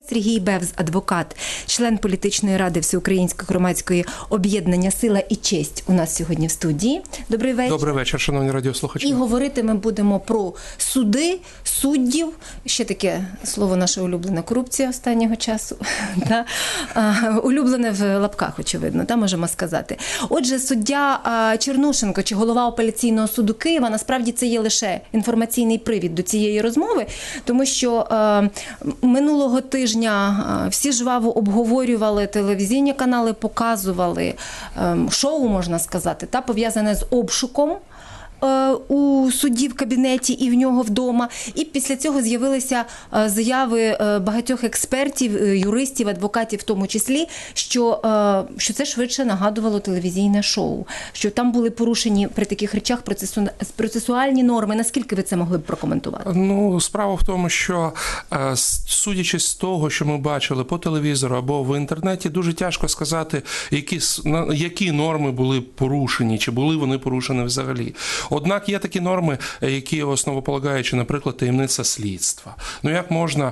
Сергій Бевз, адвокат, член політичної ради Всеукраїнського громадського об'єднання «Сила і честь» у нас сьогодні в студії. Добрий вечір. Добрий вечір, шановні радіослухачі. І говорити ми будемо про суди, суддів, ще таке слово наше улюблене, корупція останнього часу. Улюблене в лапках, очевидно, можемо сказати. Отже, суддя Чернушенко, чи голова апеляційного суду Києва, насправді це є лише інформаційний привід до цієї розмови, тому що минулого тижня всі жваво обговорювали, телевізійні канали показували шоу, можна сказати, пов'язане з обшуком у судді в кабінеті і в нього вдома. І після цього з'явилися заяви багатьох експертів, юристів, адвокатів в тому числі, що це швидше нагадувало телевізійне шоу, що там були порушені при таких речах процесуальні норми. Наскільки ви це могли б прокоментувати? Справа в тому, що судячи з того, що ми бачили по телевізору або в інтернеті, дуже тяжко сказати, які норми були порушені, чи були вони порушені взагалі. Однак є такі норми, які основополагаючи, наприклад, таємниця слідства. Як можна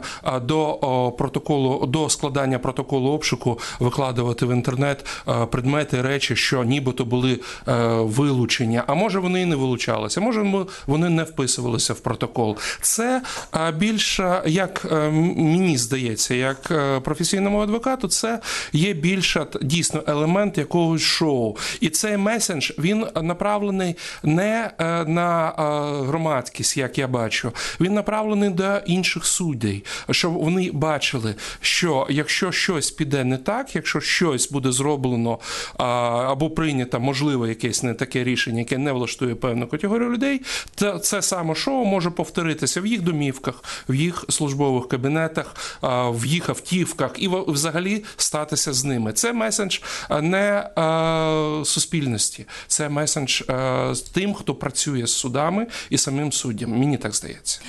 до складання протоколу обшуку викладувати в інтернет предмети, речі, що нібито були вилучені, а може вони і не вилучалися, може вони не вписувалися в протокол. Це більше, як мені здається, як професійному адвокату, це є більше дійсно елемент якогось шоу. І цей меседж, він направлений не на громадськість, як я бачу. Він направлений до інших суддів, щоб вони бачили, що якщо щось піде не так, якщо щось буде зроблено або прийнято, можливо, якесь не таке рішення, яке не влаштує певну категорію людей, то це саме шоу може повторитися в їх домівках, в їх службових кабінетах, в їх автівках і взагалі статися з ними. Це меседж не суспільності, це меседж тим, хто працює з судами і самим суддям. Мені так здається.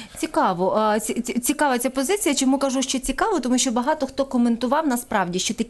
Цікава ця позиція. Чому кажу, що цікаво? Тому що багато хто коментував насправді, що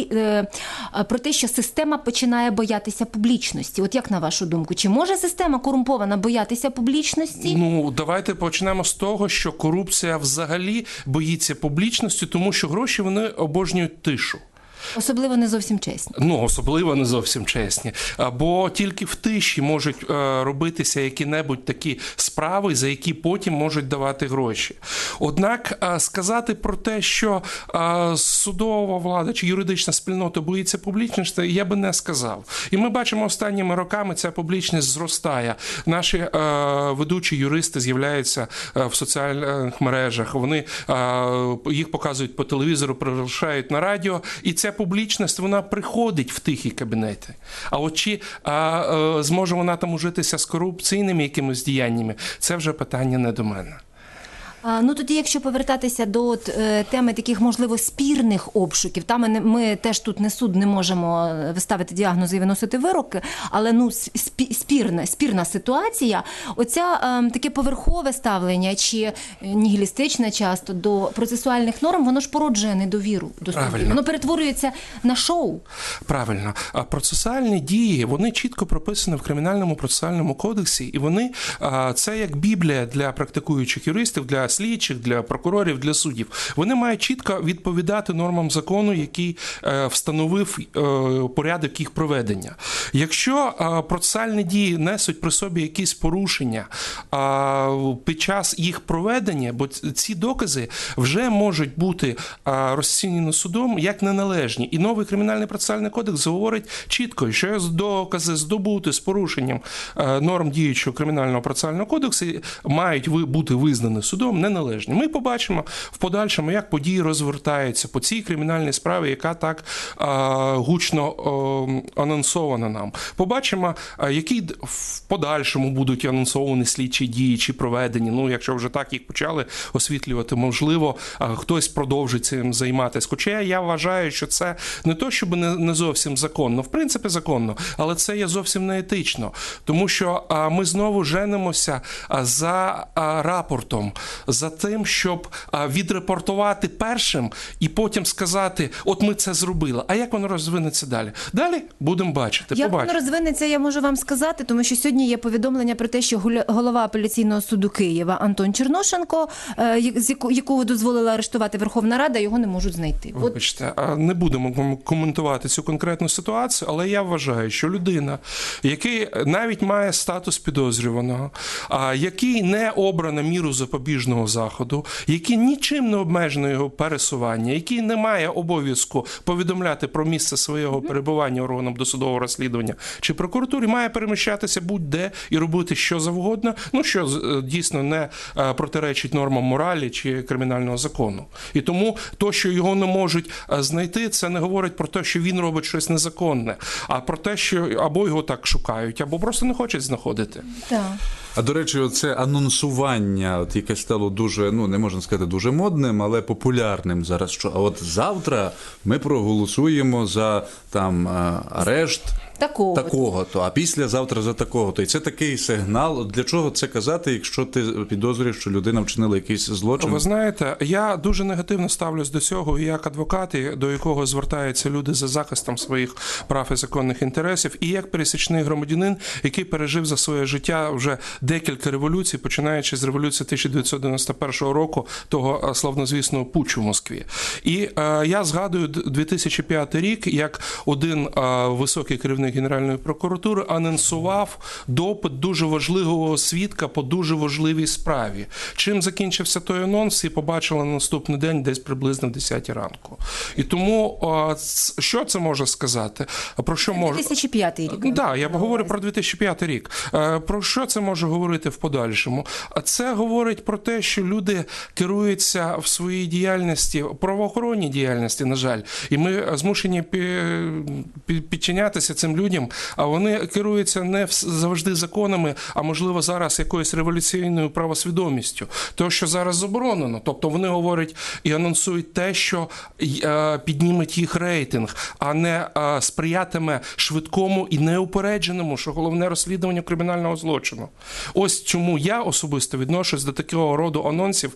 про те, що система починає боятися публічності. От як на вашу думку? Чи може система корумпована боятися публічності? Давайте почнемо з того, що корупція взагалі боїться публічності, тому що гроші вони обожнюють тишу. Особливо не зовсім чесні. Особливо не зовсім чесні. Бо тільки в тиші можуть робитися які-небудь такі справи, за які потім можуть давати гроші. Однак сказати про те, що судова влада чи юридична спільнота боїться публічності, я би не сказав. І ми бачимо останніми роками, ця публічність зростає. Наші ведучі юристи з'являються в соціальних мережах, вони їх показують по телевізору, приглашають на радіо, і ця публічність, вона приходить в тихі кабінети. А от чи зможе вона там ужитися з корупційними якимись діяннями, це вже питання не до мене. Тоді, якщо повертатися до теми таких, можливо, спірних обшуків, ми теж тут не суд, не можемо виставити діагнози і виносити вироки, але спірна ситуація, таке поверхове ставлення чи нігілістичне часто до процесуальних норм, воно ж породжує недовіру до суддів. Воно перетворюється на шоу. Правильно. А процесуальні дії, вони чітко прописані в Кримінальному процесуальному кодексі, і вони, це як Біблія для практикуючих юристів, для слідчих, для прокурорів, для суддів. Вони мають чітко відповідати нормам закону, який встановив порядок їх проведення. Якщо процесуальні дії несуть при собі якісь порушення під час їх проведення, бо ці докази вже можуть бути розцінені судом як неналежні. І новий Кримінальний процесуальний кодекс говорить чітко, що докази здобути з порушенням норм діючого Кримінального процесуального кодексу мають бути визнані судом неналежні. Ми побачимо в подальшому, як події розвертаються по цій кримінальній справі, яка так гучно анонсована нам. Побачимо, які в подальшому будуть анонсовані слідчі дії чи проведені. Якщо вже так їх почали освітлювати, можливо, хтось продовжить цим займатися. Хоча я вважаю, що це не то, щоб не зовсім законно. В принципі, законно, але це є зовсім не етично. Тому що ми знову женимося за рапортом, за тим, щоб відрепортувати першим і потім сказати, от ми це зробили. А як воно розвинеться далі? Далі будемо бачити. Як воно розвинеться, я можу вам сказати, тому що сьогодні є повідомлення про те, що голова апеляційного суду Києва Антон Черношенко, якого дозволила арештувати Верховна Рада, його не можуть знайти. Вибачте, не будемо коментувати цю конкретну ситуацію, але я вважаю, що людина, який навіть має статус підозрюваного, який не обрано міру запобіжного заходу, який нічим не обмежено його пересування, який не має обов'язку повідомляти про місце свого перебування органам досудового розслідування чи прокуратурі, має переміщатися будь-де і робити що завгодно, що дійсно не протиречить нормам моралі чи кримінального закону. І тому то, що його не можуть знайти, це не говорить про те, що він робить щось незаконне, а про те, що або його так шукають, або просто не хочуть знаходити. Так. А, до речі, оце анонсування, яке стало дуже, не можна сказати дуже модним, але популярним зараз, що а от завтра ми проголосуємо за арешт такого-то, а післязавтра за такого-то. І це такий сигнал. Для чого це казати, якщо ти підозрюєш, що людина вчинила якийсь злочин? Ви знаєте, я дуже негативно ставлюсь до цього, і як адвокат, до якого звертаються люди за захистом своїх прав і законних інтересів, і як пересічний громадянин, який пережив за своє життя вже декілька революцій, починаючи з революції 1991 року, того славнозвісного путчу в Москві. І я згадую 2005 рік, як один високий керівник Генеральної прокуратури анонсував допит дуже важливого свідка по дуже важливій справі. Чим закінчився той анонс, всі побачили на наступний день десь приблизно в 10 ранку. І тому, що це може сказати? Про що 2005 рік. Так, я говорю про 2005 рік. Про що це може говорити в подальшому? Це говорить про те, що люди керуються в своїй діяльності, правоохоронній діяльності, на жаль, і ми змушені підчинятися цим людям, а вони керуються не завжди законами, а можливо зараз якоюсь революційною правосвідомістю. Те, що зараз заборонено. Тобто вони говорять і анонсують те, що підніметь їх рейтинг, а не сприятиме швидкому і неупередженому, що головне, розслідуванню кримінального злочину. Ось чому я особисто відношусь до такого роду анонсів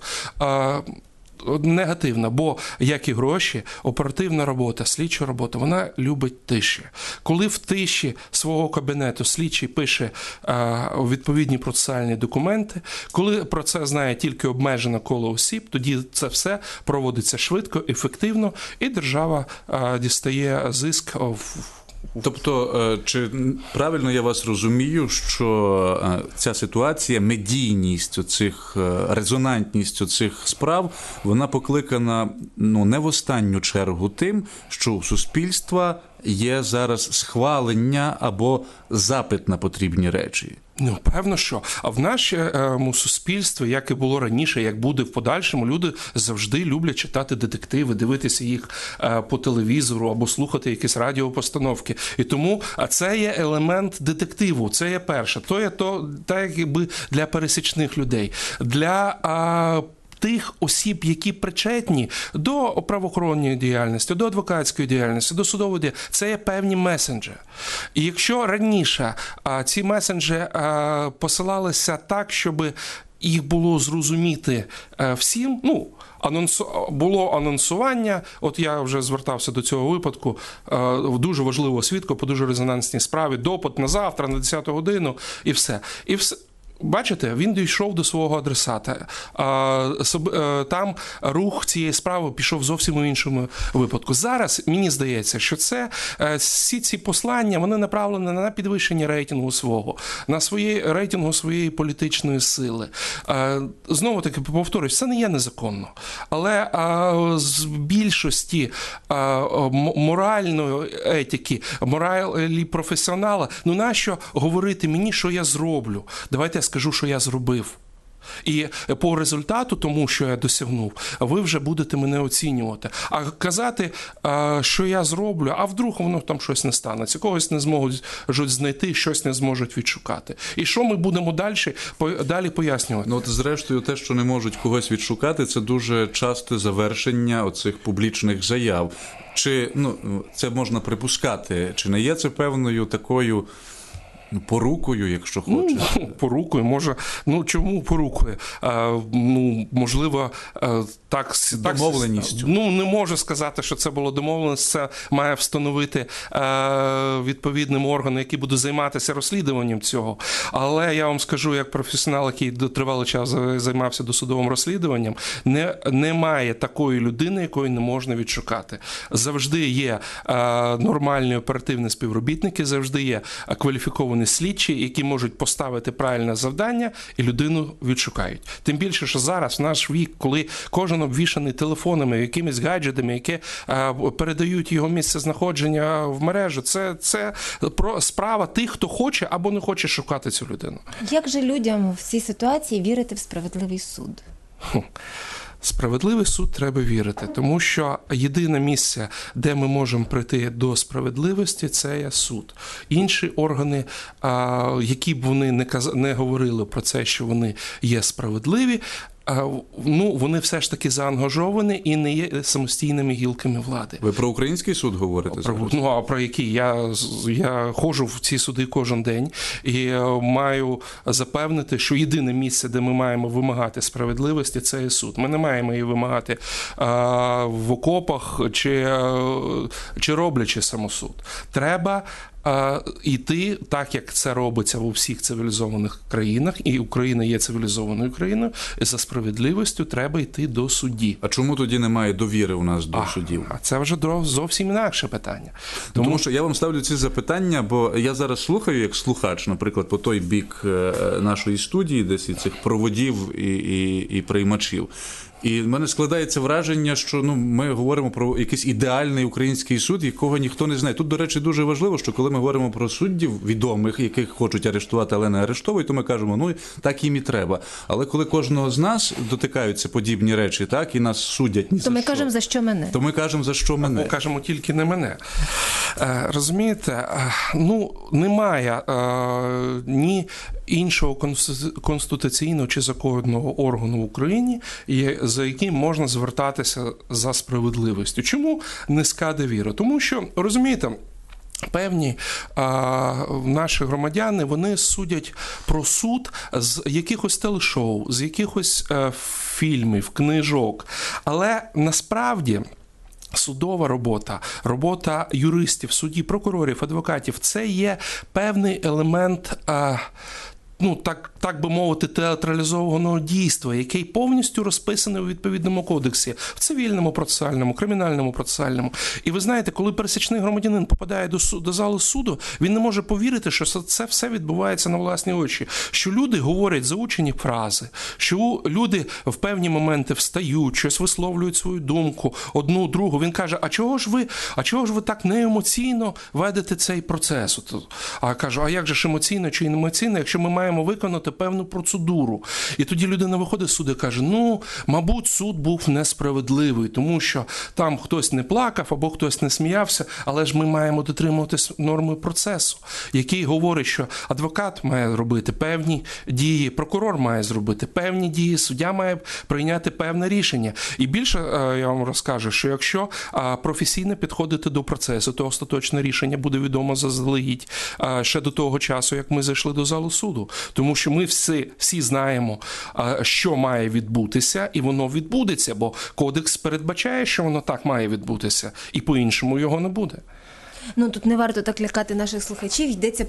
негативно, бо, як і гроші, оперативна робота, слідча робота, вона любить тиші. Коли в тиші свого кабінету слідчий пише відповідні процесуальні документи, коли про це знає тільки обмежене коло осіб, тоді це все проводиться швидко, ефективно, і держава дістає зиск Тобто, чи правильно я вас розумію, що ця ситуація, медійність оцих, резонантність оцих справ, вона покликана, не в останню чергу тим, що у суспільства є зараз схвалення або запит на потрібні речі? Певно, що. А в нашому суспільстві, як і було раніше, як буде в подальшому, люди завжди люблять читати детективи, дивитися їх по телевізору або слухати якісь радіопостановки. І тому це є елемент детективу, це є перше. То є так, якби для пересічних людей. Для тих осіб, які причетні до правоохоронної діяльності, до адвокатської діяльності, до судової діяльності, це є певні месенджі. І якщо раніше ці месенджі посилалися так, щоб їх було зрозуміти всім, було анонсування, от я вже звертався до цього випадку, дуже важливого свідка по дуже резонансній справі, допит на завтра, на 10 годину, і все. Бачите, він дійшов до свого адресата. Там рух цієї справи пішов зовсім у іншому випадку. Зараз, мені здається, що всі ці послання, вони направлені на підвищення рейтингу свого, на рейтингу своєї політичної сили. Знову-таки, повторюсь, це не є незаконно. Але з більшості моральної етики, моралі професіонала, нащо говорити мені, що я зроблю? Давайте я скажу, що я зробив. І по результату, тому що я досягнув, ви вже будете мене оцінювати. А казати, що я зроблю, а вдруг воно там щось не станеться, когось не зможуть знайти, щось не зможуть відшукати. І що ми будемо далі пояснювати? Зрештою, те, що не можуть когось відшукати, це дуже часте завершення оцих публічних заяв. Чи, це можна припускати, чи не є це певною такою Порукою, якщо хочеш. Порукою, може. Чому порукою? Можливо, домовленістю. Не можу сказати, що це було домовленість. Це має встановити відповідним органам, які будуть займатися розслідуванням цього. Але я вам скажу, як професіонал, який тривалий час займався досудовим розслідуванням, немає такої людини, якої не можна відшукати. Завжди є нормальні оперативні співробітники, завжди є кваліфіковані слідчі, які можуть поставити правильне завдання і людину відшукають. Тим більше, що зараз, в наш вік, коли кожен обвішаний телефонами, якимись гаджетами, які передають його місце знаходження в мережу, це справа тих, хто хоче або не хоче шукати цю людину. Як же людям в цій ситуації вірити в справедливий суд? Справедливий суд треба вірити, тому що єдине місце, де ми можемо прийти до справедливості, це є суд. Інші органи, які б вони не говорили про це, що вони є справедливі, вони все ж таки заангажовані і не є самостійними гілками влади. Ви про український суд говорите? А про який? Я ходжу в ці суди кожен день і маю запевнити, що єдине місце, де ми маємо вимагати справедливості, це є суд. Ми не маємо її вимагати в окопах чи роблячи самосуд. Треба йти, так як це робиться у всіх цивілізованих країнах, і Україна є цивілізованою країною, і за справедливістю треба йти до судді. А чому тоді немає довіри у нас до суддів? А це вже зовсім інакше питання. Тому що я вам ставлю ці запитання, бо я зараз слухаю, як слухач, наприклад, по той бік нашої студії, десь і цих проводів і приймачів. І в мене складається враження, що ми говоримо про якийсь ідеальний український суд, якого ніхто не знає. Тут, до речі, дуже важливо, що коли ми говоримо про суддів відомих, яких хочуть арештувати, але не арештовують, то ми кажемо, так їм і треба. Але коли кожного з нас дотикаються подібні речі, так, і нас судять ні за що. То ми кажемо, за що мене. То ми кажемо, за що мене. Ми кажемо тільки не мене. Розумієте, немає ні іншого конституційного чи законного органу в Україні, за яким можна звертатися за справедливістю. Чому низька довіра? Тому що, розумієте, певні наші громадяни, вони судять про суд з якихось телешоу, з якихось фільмів, книжок. Але насправді судова робота юристів, судді, прокурорів, адвокатів – це є певний елемент так би мовити, театралізованого дійства, який повністю розписаний у відповідному кодексі, в цивільному процесуальному, кримінальному процесуальному. І ви знаєте, коли пересічний громадянин попадає до зали суду, він не може повірити, що це все відбувається на власні очі, що люди говорять заучені фрази, що люди в певні моменти встають, щось висловлюють свою думку, одну, другу. Він каже, а чого ж ви так неемоційно ведете цей процес? А кажу, а як же ж емоційно чи не емоційно, якщо ми маємо виконати певну процедуру. І тоді людина виходить з суду і каже, мабуть, суд був несправедливий, тому що там хтось не плакав або хтось не сміявся, але ж ми маємо дотримуватись норми процесу, який говорить, що адвокат має робити певні дії, прокурор має зробити певні дії, суддя має прийняти певне рішення. І більше я вам розкажу, що якщо професійно підходити до процесу, то остаточне рішення буде відомо заздалегідь ще до того часу, як ми зайшли до залу суду. Тому що ми всі знаємо, що має відбутися, і воно відбудеться, бо кодекс передбачає, що воно так має відбутися, і по-іншому його не буде. Тут не варто так лякати наших слухачів. Йдеться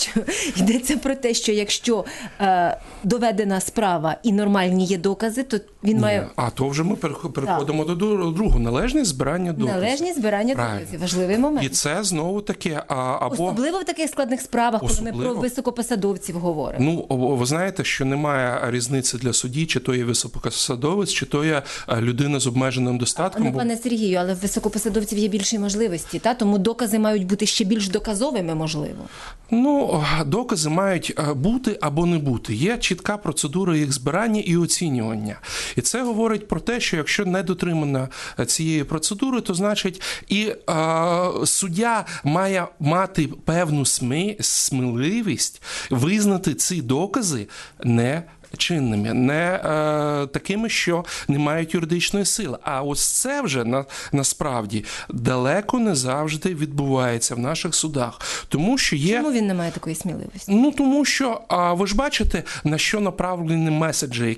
про те, що якщо доведена справа і нормальні є докази, то він має... А то вже ми переходимо до другого. Належність збирання доказів. Належність збирання доказів. Важливий момент. І це знову таке... Особливо в таких складних справах, коли ми про високопосадовців говоримо. Ви знаєте, що немає різниці для судді, чи то є високопосадовець, чи то є людина з обмеженим достатком. Пане Сергію, але в високопосадовців є більші можливості, тому докази мають бути ще більш доказовими, можливо? Докази мають бути або не бути. Є чітка процедура їх збирання і оцінювання. І це говорить про те, що якщо не дотримана цієї процедури, то значить і суддя має мати певну сміливість визнати ці докази чинними, не такими, що не мають юридичної сили. А ось це вже насправді далеко не завжди відбувається в наших судах. Тому що є... Чому він не має такої сміливості? Тому що ви ж бачите, на що направлені меседжі,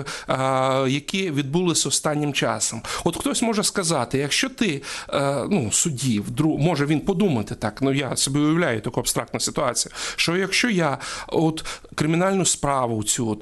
які відбулися останнім часом. От хтось може сказати, якщо ти, судді, може він подумати так, я собі уявляю таку абстрактну ситуацію, що якщо я кримінальну справу цю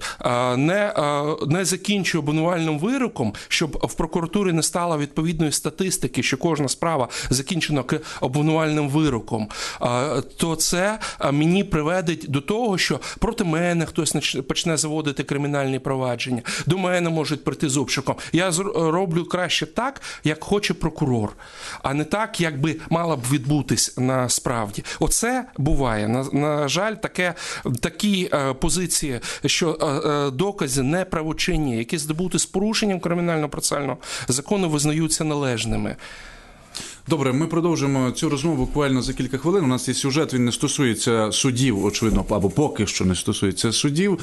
не закінчую обвинувальним вироком, щоб в прокуратурі не стало відповідної статистики, що кожна справа закінчена обвинувальним вироком, то це мені приведить до того, що проти мене хтось почне заводити кримінальні провадження, до мене можуть прийти з обшуком. Я роблю краще так, як хоче прокурор, а не так, як би мала б відбутись насправді. Оце буває. На жаль, такі позиції, що докази неправочинні, які здобуті з порушенням кримінального процесуального закону, визнаються належними. Добре, ми продовжимо цю розмову буквально за кілька хвилин. У нас є сюжет, він не стосується судів, очевидно, або поки що не стосується судів.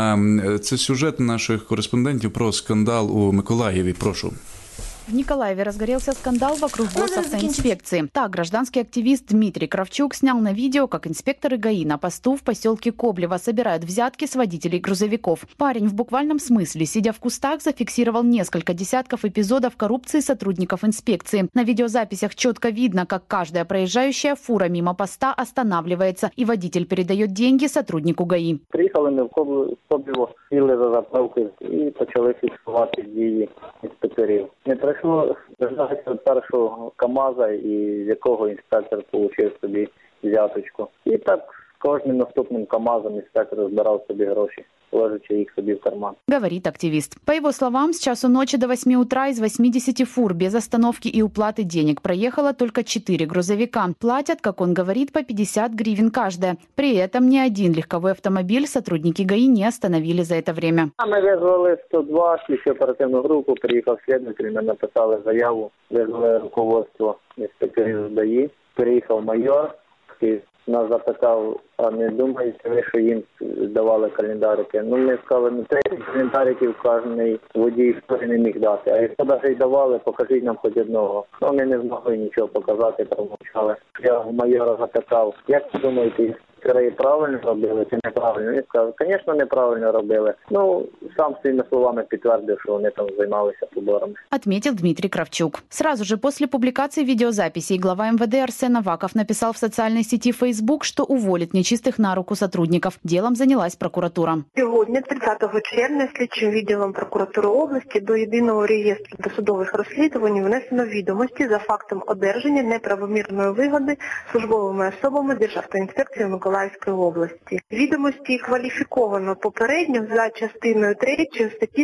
Це сюжет наших кореспондентів про скандал у Миколаєві. Прошу. В Николаеве разгорелся скандал вокруг госавтоинспекции. Так, гражданский активист Дмитрий Кравчук снял на видео, как инспекторы ГАИ на посту в поселке Коблево собирают взятки с водителей грузовиков. Парень в буквальном смысле, сидя в кустах, зафиксировал несколько десятков эпизодов коррупции сотрудников инспекции. На видеозаписях четко видно, как каждая проезжающая фура мимо поста останавливается, и водитель передает деньги сотруднику ГАИ. Приїхали ми в Коблево, сіли за заправки і почали фіксувати дії інспекторів. Не пройшло дождатися першого КАМАЗа, і з якого інспектор отримав собі взяточку. І так з кожним наступним КАМАЗом інспектор збирав собі гроші, ложачи их себе в карман. Говорит активист. По его словам, с часу ночи до 8 утра из 80 фур без остановки и уплаты денег проехало только 4 грузовика. Платят, как он говорит, по 50 гривен каждая. При этом ни один легковой автомобиль сотрудники ГАИ не остановили за это время. Ми визвали 102, слідчу оперативну групу, приїхав слідчий, ми написали заяву, визвали руководство інспекторів ГАИ, приїхав майор, який нас запитав, а не думаєте ви, що їм давали календарики? Ми сказали, 30 календариків кожен водій не міг дати. А якщо навіть давали, покажіть нам хоч одного. Вони не змогли нічого показати, промовчали. Я в майора запитав, як ви думаєте, правильно робили чи неправильно? Він сказав, звісно, неправильно робили. Сам своими словами підтвердив, що вони там займалися поборами. Отметил Дмитрий Кравчук. Сразу же после публикации видеозаписей глава МВД Арсен Аваков написал в социальной сети Facebook, что уволит нечистых на руку сотрудников. Делом занялась прокуратура. Сьогодні, 30 червня, слідчим відділом прокуратури області до єдиного реєстру досудових розслідувань внесено відомості за фактом одержання неправомірної вигоди службовими особами Державтоінспекції Миколаївської області. Відомості кваліфіковано попередньо за частиною 3 статті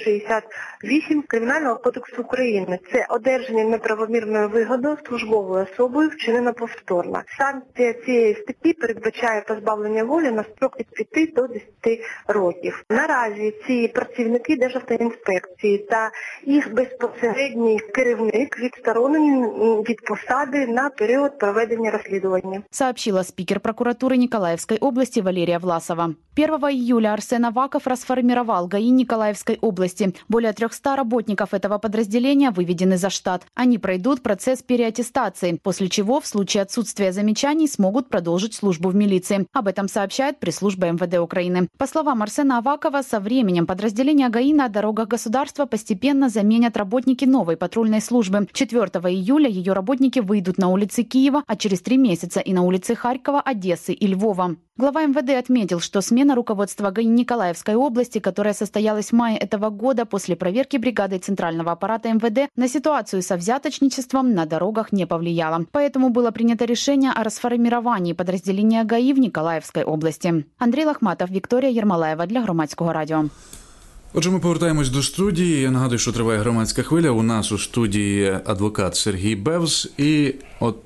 368 Кримінального кодексу України. Це одержання неправомірної вигоди службовою особою вчинено повторно. Санкція цієї статті передбачає позбавлення волі на строк від 5 до 10 років. Наразі ці працівники Державтоінспекції та їх безпосередній керівник відсторонені від посади на період проведення розслідування. Сообщила спикер прокуратуры Николаевской области Валерия Власова. 1 июля Арсен Аваков расформировал ГАИ Николаевской области. Более 300 работников этого подразделения выведены за штат. Они пройдут процесс переаттестации, после чего в случае отсутствия замечаний смогут продолжить службу в милиции. Об этом сообщает пресс-служба МВД Украины. По словам Арсена Авакова, со временем подразделения ГАИ на дорогах государства постепенно заменят работники новой патрульной службы. 4 июля ее работники выйдут на улицы Киева, а через 3 месяца и на улицы Харькова, Одессы и Львова. Глава МВД отметил, что смена руководства ГАИ Николаевской области, которая состоялась в мае этого года после проверки бригадой Центрального аппарата МВД, на ситуацию со взяточничеством на дорогах не повлияла. Поэтому было принято решение о расформировании подразделения ГАИ в Николаевской области. Андрій Лахматов, Вікторія Єрмолаєва для Громадського радіо. Отже, ми повертаємось до студії. Я нагадую, що триває громадська хвиля. У нас у студії адвокат Сергій Бевз. І от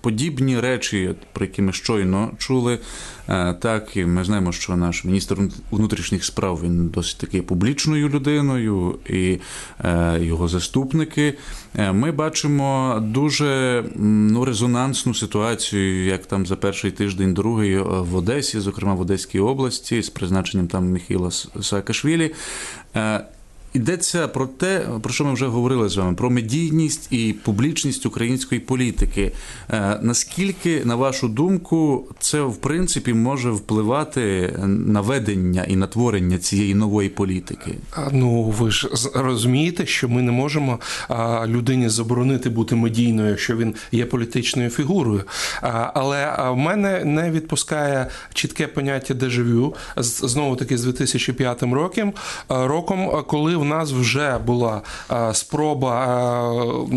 подібні речі, про які ми щойно чули, так, і ми знаємо, що наш міністр внутрішніх справ, він досить таки публічною людиною, і його заступники. Ми бачимо дуже резонансну ситуацію, як там за перший тиждень, другий в Одесі, зокрема в Одеській області, з призначенням там Міхаїла Саакашвілі. Йдеться про те, про що ми вже говорили з вами, про медійність і публічність української політики. Наскільки, на вашу думку, це, в принципі, може впливати на ведення і на творення цієї нової політики? Ну, ви ж розумієте, що ми не можемо людині заборонити бути медійною, якщо він є політичною фігурою. Але в мене не відпускає чітке поняття дежавю, знову-таки з 2005 роком, коли в нас вже була спроба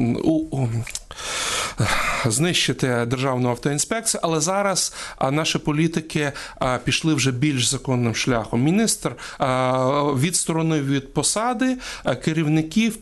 знищити Державну автоінспекцію, але зараз наші політики пішли вже більш законним шляхом. Міністр відсторонив від посади керівників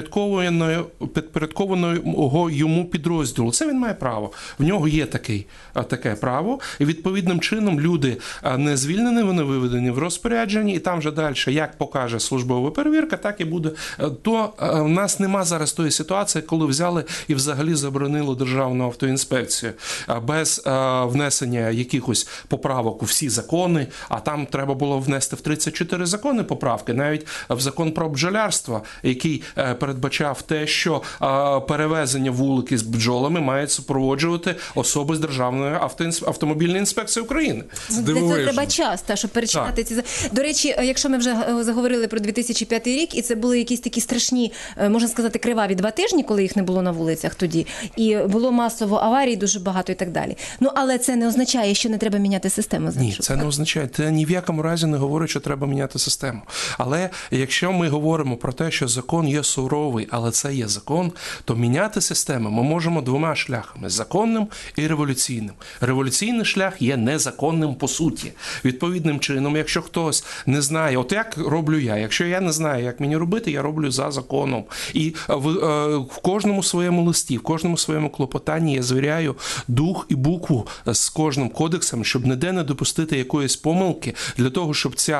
підпорядкованого йому підрозділу. Це він має право. В нього є таке право. І відповідним чином люди не звільнені, вони виведені в розпорядженні, і там вже далі, як покаже службова перевірка, так і буде. То в нас нема зараз тої ситуації, коли взяли і взагалі заборонили Державну автоінспекцію без внесення якихось поправок у всі закони, а там треба було внести в 34 закони поправки, навіть в закон про бджолярство, який передбачав те, що перевезення вулики з бджолами мають супроводжувати особи з Державної автомобільної інспекції України. Це треба час, щоб перечитати ці. До речі, якщо ми вже заговорили про 2005 рік, і це були якісь такі страшні, можна сказати, криваві 2 тижні, коли їх не було на вулицях тоді, і було масово аварій дуже багато і так далі. Ну, але це не означає, що не треба міняти систему. Ні, це не означає. Це ні в якому разі не говорить, що треба міняти систему. Але якщо ми говоримо про те, що закон є суровий, але це є закон, то міняти систему ми можемо 2 шляхами – законним і революційним. Революційний шлях є незаконним по суті. Відповідним чином, якщо хтось не знає, от як роблю я, якщо я не знаю, як мені робити, я роблю за законом. І в кожному своєму листі, в кожному своєму клопотанні я звіряю дух і букву з кожним кодексом, щоб ніде не допустити якоїсь помилки, для того, щоб ця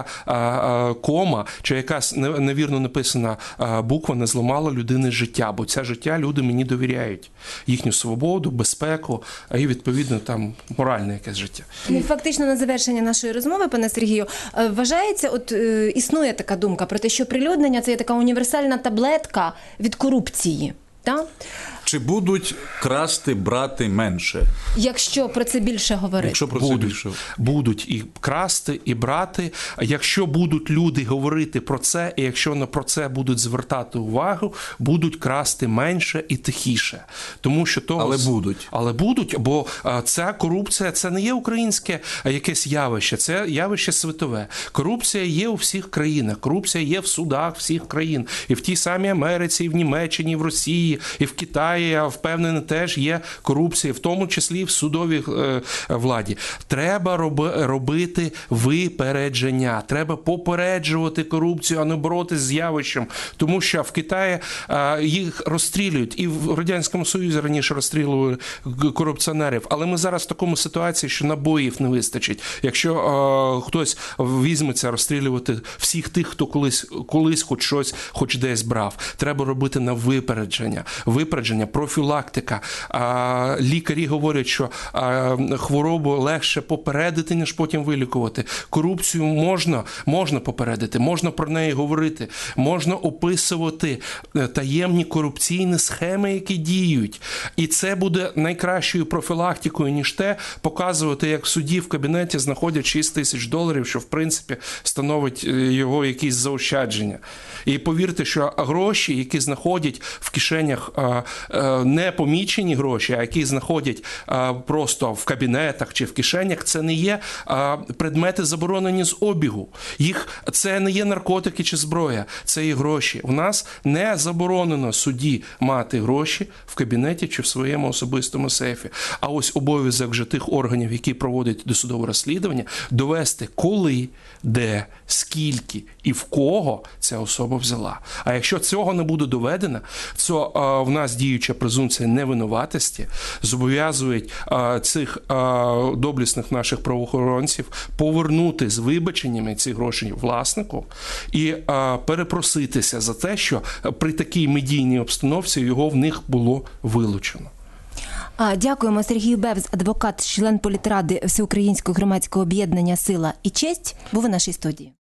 кома чи якась невірно написана буква не зламала людини життя, бо це життя люди мені довіряють. Їхню свободу, безпеку і, відповідно, там моральне якесь життя. Ну, фактично, на завершення нашої розмови, пане Сергію, вважається, існує така думка про те, що прилюднення – це є така універсальна таблетка від корупції, так? Чи будуть красти, брати менше? Якщо про це більше говорити. Якщо про це більше. Будуть і красти, і брати. Якщо будуть люди говорити про це, і якщо на про це будуть звертати увагу, будуть красти менше і тихіше. Тому що Але будуть, бо ця корупція – це не є українське якесь явище, це явище світове. Корупція є у всіх країнах, корупція є в судах всіх країн. І в тій самій Америці, і в Німеччині, і в Росії, і в Китаї, я впевнений, теж є корупція, в тому числі в судовій владі. Треба робити випередження, треба попереджувати корупцію, а не боротися з явищем. Тому що в Китаї їх розстрілюють, і в Радянському Союзі раніше розстрілювали корупціонерів. Але ми зараз в такому ситуації, що набоїв не вистачить. Якщо хтось візьметься розстрілювати всіх тих, хто колись хоч десь брав, треба робити на випередження, профілактика. Лікарі говорять, що хворобу легше попередити, ніж потім вилікувати. Корупцію можна попередити, можна про неї говорити, можна описувати таємні корупційні схеми, які діють. І це буде найкращою профілактикою, ніж те, показувати, як в суді в кабінеті знаходять $6,000, що, в принципі, становить його якісь заощадження. І повірте, що гроші, які знаходять в кишенях, не помічені гроші, а які знаходять просто в кабінетах чи в кишенях, це не є предмети, заборонені з обігу. Це не є наркотики чи зброя, це є гроші. У нас не заборонено судді мати гроші в кабінеті чи в своєму особистому сейфі. А ось обов'язок вже тих органів, які проводять досудове розслідування, довести, коли, де, скільки і в кого ця особа взяла. А якщо цього не буде доведено, то в нас діють діюча презумпція невинуватості, зобов'язують цих доблесних наших правоохоронців повернути з вибаченнями ці гроші власнику і перепроситися за те, що при такій медійній обстановці його в них було вилучено. Дякуємо. Сергій Бевз, адвокат, член політради Всеукраїнського громадського об'єднання «Сила і честь», був у нашій студії.